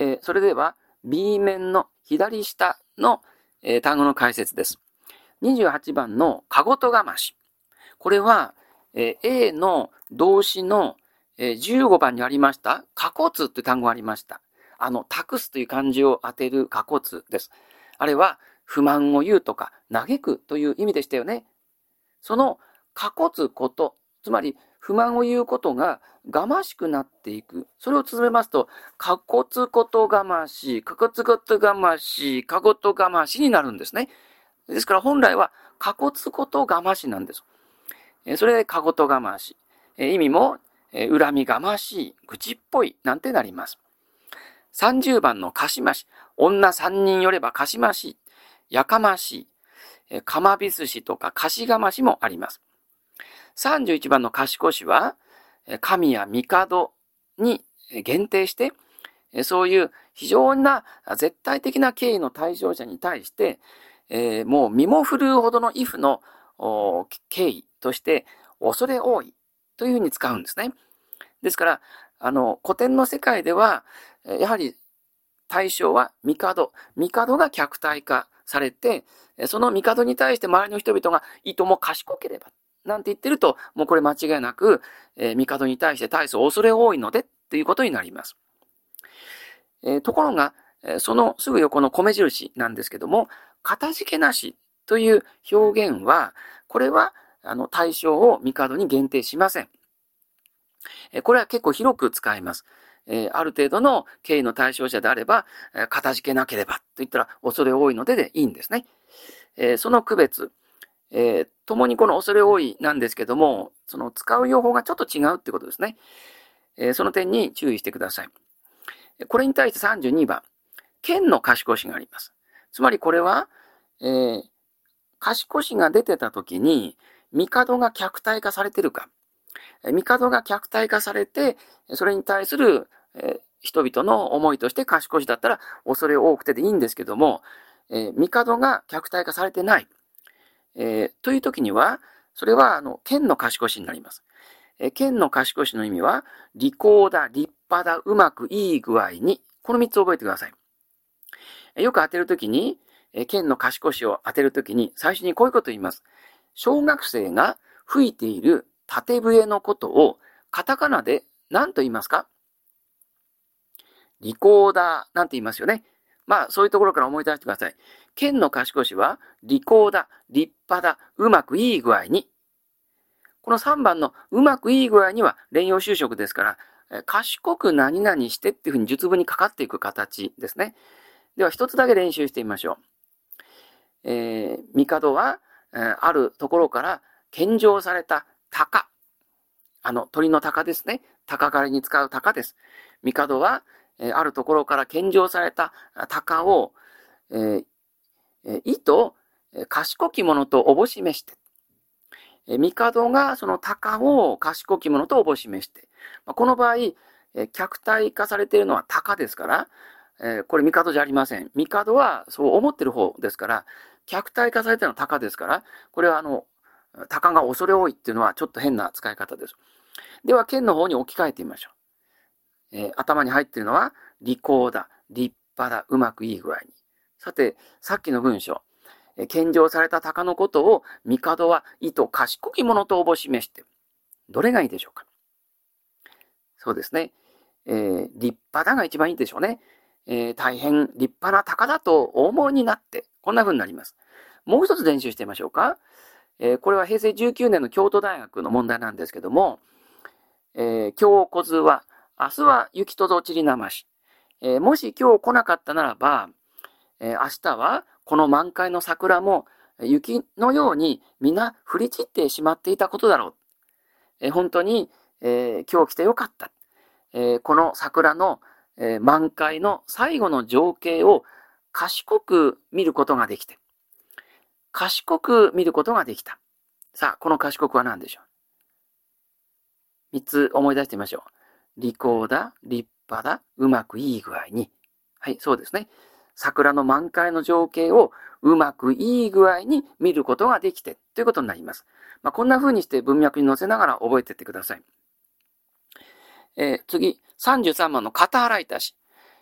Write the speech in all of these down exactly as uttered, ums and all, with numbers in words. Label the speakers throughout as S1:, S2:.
S1: えー、それでは B 面の左下の、えー、単語の解説です。にじゅうはちばんのかごとがまし。これは、えー、A の動詞の、えー、じゅうごばんにありましたかこつという単語がありました。あの、託すという漢字を当てるかこつです。あれは不満を言うとか嘆くという意味でしたよね。そのかこつこと、つまり不満を言うことががましくなっていく。それを続めますと、かこつことがまし、かこつことがまし、かごとがましになるんですね。ですから本来はかこつことがましなんです。それでかごとがまし。意味も恨みがましい、愚痴っぽいなんてなります。さんじゅうばんのかしまし。女さんにんよればかしましい、やかましい、かまびすしとかかしがましもあります。さんじゅういちばんのかしこしは、神や帝に限定して、そういう非常な絶対的な敬意の対象者に対して、えー、もう身も振るうほどの畏怖の敬意として恐れ多いというふうに使うんですね。ですから、あの、古典の世界では、やはり対象は帝。帝が客体化されて、その帝に対して周りの人々がいとも賢ければ、なんて言ってると、もうこれ間違いなく、えー、帝に対して大層恐れ多いので、ということになります。えー、ところが、そのすぐ横の米印なんですけども、かたじけなしという表現は、これは、あの、対象を帝に限定しません。これは結構広く使います。えー、ある程度の敬意の対象者であれば、えー、かたじけなければと言ったら恐れ多いのででいいんですね。えー、その区別、えー、共にこの恐れ多いなんですけども、その使う用法がちょっと違うってことですね。えー、その点に注意してください。これに対してさんじゅうにばん、剣の賢しがあります。つまりこれは、えー、賢しが出てた時に、帝が客体化されているか、帝が客体化されて、それに対する、えー、人々の思いとして賢しだったら恐れ多くてでいいんですけども、えー、帝が客体化されてない、えー、という時には、それはあの剣の賢しになります。えー、剣の賢しの意味は、利口だ、立派だ、うまくいい具合に、このみっつ覚えてください。えー、よく当てるときに、えー、剣の賢しを当てるときに、最初にこういうことを言います。小学生が吹いている縦笛のことをカタカナで何と言いますか？リコーダーなんて言いますよね。まあそういうところから思い出してください。剣の賢しは利口だ、立派だ、うまくいい具合に。このさんばんのうまくいい具合には連用修飾ですから、賢く何々してっていうふうに述文にかかっていく形ですね。では一つだけ練習してみましょう。えー、帝は、えー、あるところから献上された鷹。あの鳥の鷹ですね。鷹狩りに使う鷹です。帝は、えー、あるところから献上された鷹を、えーえー、意と賢き者とおぼしめして、えー、帝がその鷹を賢き者とおぼしめして、まあ、この場合、えー、客体化されているのは鷹ですから、えー、これ帝じゃありません。帝はそう思ってる方ですから、客体化されているのは鷹ですから、これはあの、鷹が恐れ多いっていうのはちょっと変な使い方です。では、剣の方に置き換えてみましょう。えー、頭に入っているのは、利口だ、立派だ、うまくいい具合に。さて、さっきの文章。えー、献上された鷹のことを、帝は意と賢き者とおぼしめして。どれがいいでしょうか？そうですね。えー、立派だが一番いいでしょうね。えー、大変立派な鷹だとお思いになって、こんな風になります。もう一つ練習してみましょうか。えー、これはへいせいじゅうきゅうねんの京都大学の問題なんですけども、えー、今日来ずは、明日は雪とどちりなまし。えー、もし今日来なかったならば、えー、明日はこの満開の桜も雪のようにみんな降り散ってしまっていたことだろう。えー、本当に、えー、今日来てよかった。えー、この桜の、えー、満開の最後の情景を賢く見ることができて、賢く見ることができた。さあ、この賢くは何でしょう？三つ思い出してみましょう。利口だ、立派だ、うまくいい具合に。はい、そうですね。桜の満開の情景をうまくいい具合に見ることができてということになります。まあ、こんな風にして文脈に載せながら覚えていってください。えー、次、さんじゅうさんばんの片払い足し。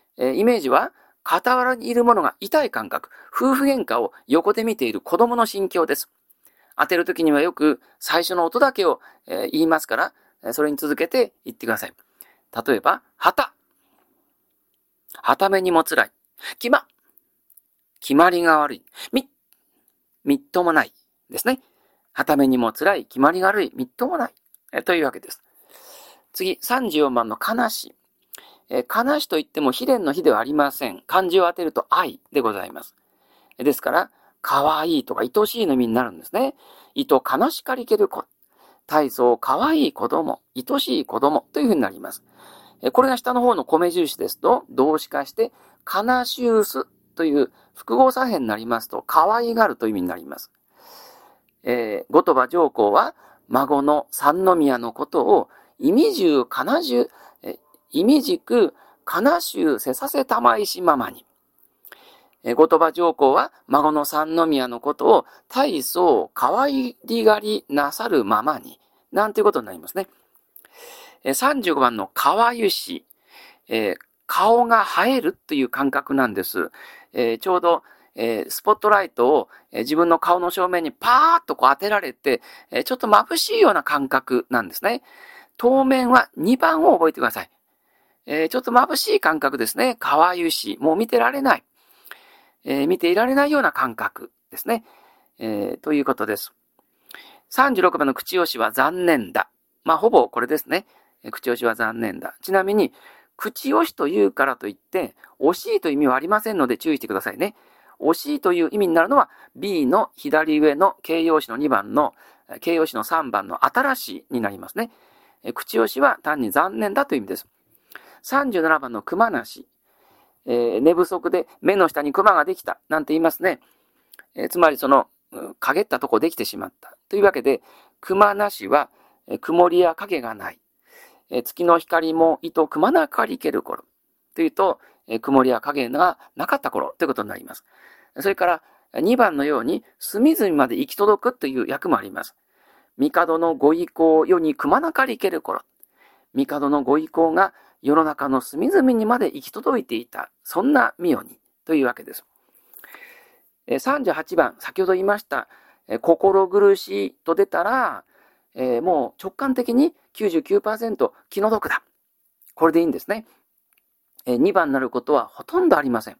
S1: えー、イメージは、傍らにいるものが痛い感覚、夫婦喧嘩を横で見ている子供の心境です。当てるときにはよく最初の音だけを、えー、言いますから、それに続けて言ってください。例えば、はた。はためにもつらい。きま。決まりが悪い。み。みっともない。ですね。はためにもつらい。決まりが悪い。みっともない。えというわけです。次、さんじゅうよんばんの悲し。えー、悲しといっても悲恋の悲ではありません。漢字を当てると愛でございます。ですから、かわいいとか愛しいの意味になるんですね。いと悲しかりける子。大層かわいい子供、愛しい子供というふうになります。これが下の方の米印ですと、動詞化して、悲しゅうすという複合左辺になりますと、可愛がるという意味になります。えー、後鳥羽上皇は、孫の三宮のことを、意味重、悲重、意味軸、悲しゅうせさせたまいしままに。えー、後鳥羽上皇は、孫の三宮のことを、大層可愛がりなさるままに、なんていうことになりますね。さんじゅうごばんのかわゆし、えー、顔が映えるという感覚なんです。えー、ちょうど、えー、スポットライトを、えー、自分の顔の正面にパーッとこう当てられて、えー、ちょっと眩しいような感覚なんですね。当面はにばんを覚えてください。えー、ちょっと眩しい感覚ですね。かわゆし、もう見てられない。えー、見ていられないような感覚ですね。えー、ということです。さんじゅうろくばんの口押しは残念だ。まあ、ほぼこれですね。口押しは残念だ。ちなみに、口押しというからといって、惜しいという意味はありませんので注意してくださいね。惜しいという意味になるのは ビー の左上の形容詞のにばんの、形容詞のさんばんの新しいになりますね。口押しは単に残念だという意味です。さんじゅうななばんの熊なし。えー、寝不足で目の下に熊ができたなんて言いますね。えー、つまりその陰ったとこできてしまったというわけで、熊なしは曇りや影がない。月の光も糸くまなかりける頃というと、曇りや影がなかった頃ということになります。それからにばんのように隅々まで行き届くという訳もあります。帝のご意向世にくまなかりける頃。帝のご意向が世の中の隅々にまで行き届いていた。そんな御代にというわけです。さんじゅうはちばん、先ほど言いました、心苦しいと出たら、えー、もう直感的に きゅうじゅうきゅうパーセント 気の毒だ。これでいいんですね。えー、にばんになることはほとんどありません。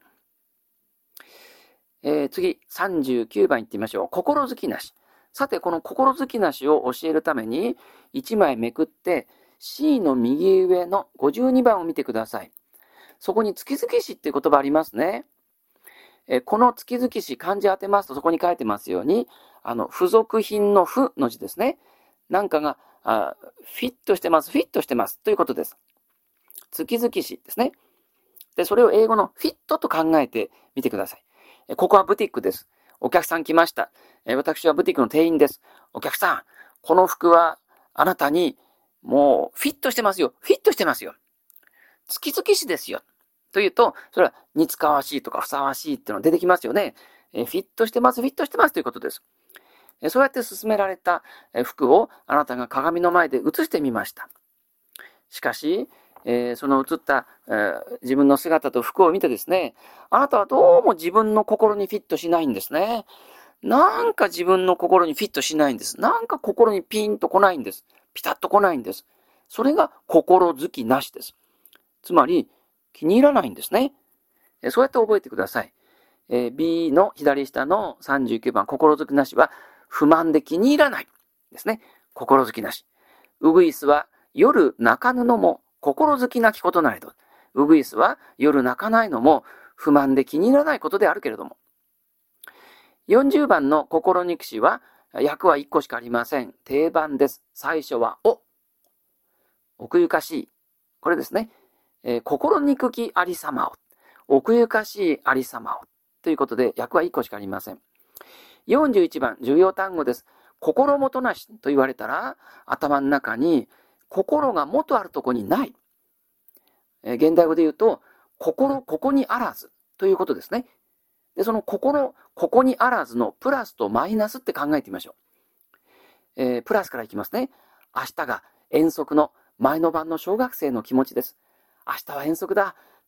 S1: えー、次、さんじゅうきゅうばんいってみましょう。心好きなし。さて、この心好きなしを教えるために、いちまいめくって、シー の右上のごじゅうにばんを見てください。そこに月々しっていう言葉ありますね。えー、この月々し、漢字当てますとそこに書いてますように、あの、付属品の付の字ですね。なんかがあフィットしてます、フィットしてますということです。月々しですね。で、それを英語のフィットと考えてみてください。ここはブティックです。お客さん来ました。私はブティックの店員です。お客さん、この服はあなたにもうフィットしてますよ。フィットしてますよ。月々しですよ。というと、それは似つかわしいとかふさわしいっていうのが出てきますよね。フィットしてます、フィットしてますということです。そうやって勧められた服をあなたが鏡の前で映してみました。しかし、えー、その映った、えー、自分の姿と服を見てですね、あなたはどうも自分の心にフィットしないんですね。なんか自分の心にフィットしないんです。なんか心にピンと来ないんです。ピタッと来ないんです。それが心好きなしです。つまり、気に入らないんですね。そうやって覚えてください。えー、ビー の左下のさんじゅうきゅうばん、心好きなしは、不満で気に入らないですね。心好きなし。ウグイスは夜泣かぬのも心好きなきことなれど。ウグイスは夜泣かないのも不満で気に入らないことであるけれども。よんじゅうばんの心憎しは訳はいっこしかありません。定番です。最初はお。奥ゆかしい。これですね。えー、心憎きありさまを。奥ゆかしいありさまを。ということで訳はいっこしかありません。よんじゅういちばん、重要単語です。心もとなしと言われたら、頭の中に心が元あるとこにない。えー、現代語で言うと、心ここにあらずということですね。で、その心ここにあらずのプラスとマイナスって考えてみましょう。えー、プラスからいきますね。明日が遠足の前の晩の小学生の気持ちです。明日は遠足だ。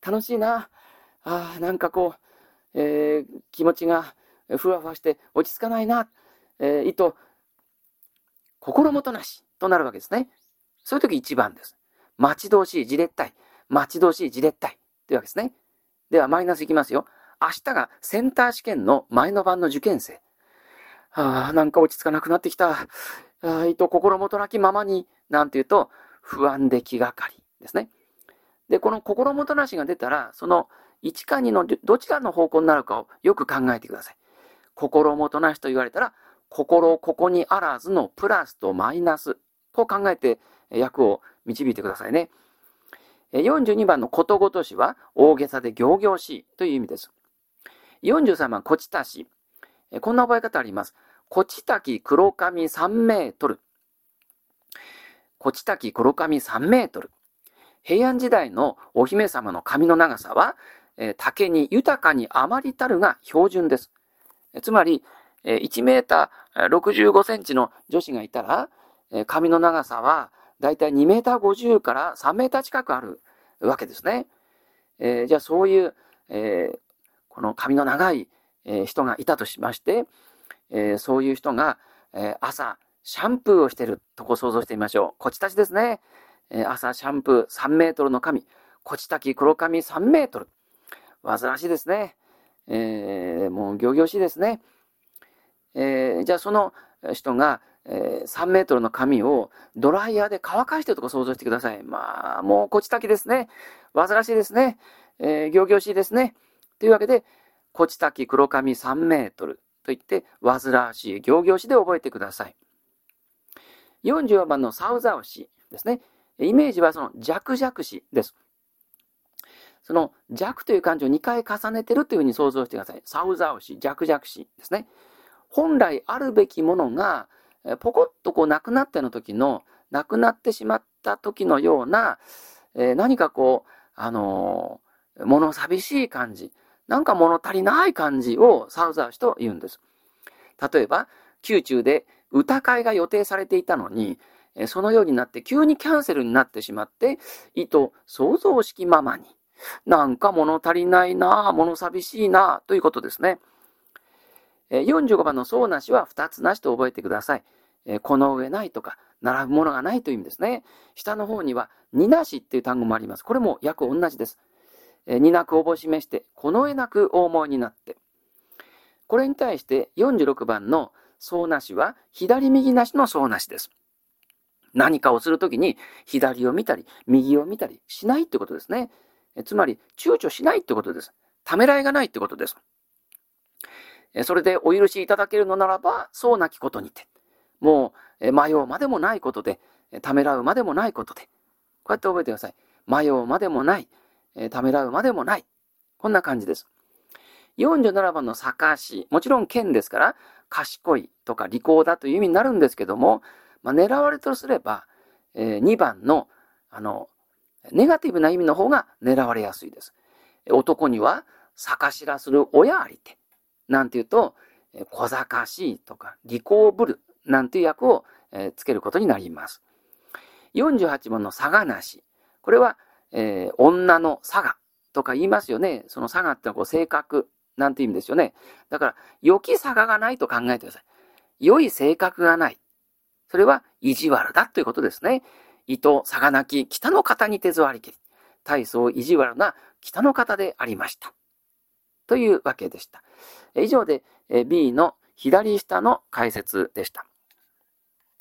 S1: 楽しいな。ああ、なんかこう、えー、気持ちがふわふわして落ち着かないな。えー、意図、心もとなしとなるわけですね。そういう時いちばんです。待ち遠しいじれったい。待ち遠しいじれったい。というわけですね。では、マイナスいきますよ。明日がセンター試験の前の晩の受験生。ああ、なんか落ち着かなくなってきた。ああ、意図心もとなきままに、なんていうと、不安で気がかりですね。で、この心もとなしが出たら、そのいちかにのどちらの方向になるかをよく考えてください。心もとなしと言われたら、心ここにあらずのプラスとマイナス。こう考えて訳を導いてくださいね。よんじゅうにばんのことごとしは大げさで仰々しいという意味です。よんじゅうさんばんこちたし。こんな覚え方あります。こちたき黒髪さんメートル。こちたき黒髪さんメートル。平安時代のお姫様の髪の長さは、丈に豊かに余りたるが標準です。つまり、いちメーターろくじゅうごセンチの女子がいたら、髪の長さはだいたいにメーターごじゅうからさんメーター近くあるわけですね。えー、じゃあそういう、えー、この髪の長い人がいたとしまして、えー、そういう人が朝シャンプーをしているとこ想像してみましょう。こちたちですね。朝シャンプーさんメートルの髪、こちたき黒髪さんメートル。煩わしいですね。えー、もう仰々しいですね。えー、じゃあその人が、えー、さんメートルの髪をドライヤーで乾かしているとこ想像してください。まあ、もうこちたきですね。煩わしいですね。えー、仰々しいですね。というわけで、こちたき黒髪さんメートルといって、煩わしい、仰々しいで覚えてください。よんじゅうよんばんのサウザオシですね。イメージはその弱々しです。その弱という漢字をにかい重ねているというふうに想像してください。サウザオシ、弱々しですね。本来あるべきものが、ポコッとこうなくなったような時の、なくなってしまった時のような、えー、何かこう、あのー、物寂しい感じ、なんか物足りない感じをサウザーシと言うんです。例えば、宮中で歌会が予定されていたのに、そのようになって急にキャンセルになってしまって、意図想像式ままに、なんか物足りないな、物寂しいな、ということですね。よんじゅうごばんのそうなしはふたつなしと覚えてください。この上ないとか、並ぶものがないという意味ですね。下の方には、になしっていう単語もあります。これも訳同じです。になく応募示して、この上なくお思いになって。これに対してよんじゅうろくばんのそうなしは、左右なしのそうなしです。何かをするときに、左を見たり、右を見たりしないってことですね。つまり、躊躇しないってことです。ためらいがないってことです。それでお許しいただけるのならば、そうなきことにて。もう、迷うまでもないことで、ためらうまでもないことで。こうやって覚えてください。迷うまでもない、ためらうまでもない。こんな感じです。よんじゅうななばんのさかし。もちろん剣ですから、賢いとか利口だという意味になるんですけども、まあ、狙われとすれば、にばんの、あの、ネガティブな意味の方が狙われやすいです。男には、逆しらする親ありて。なんていうと、小賢しいとか、利口ぶるなんていう訳をつけることになります。よんじゅうはちばんのさがなし。これは、えー、女のさがとか言いますよね。そのさがってのはこう性格なんて意味ですよね。だから、良きさががないと考えてください。良い性格がない。それは意地悪だということですね。意図さがなき北の方に手座りけり。大層意地悪な北の方でありました。というわけでした。以上で ビー の左下の解説でした。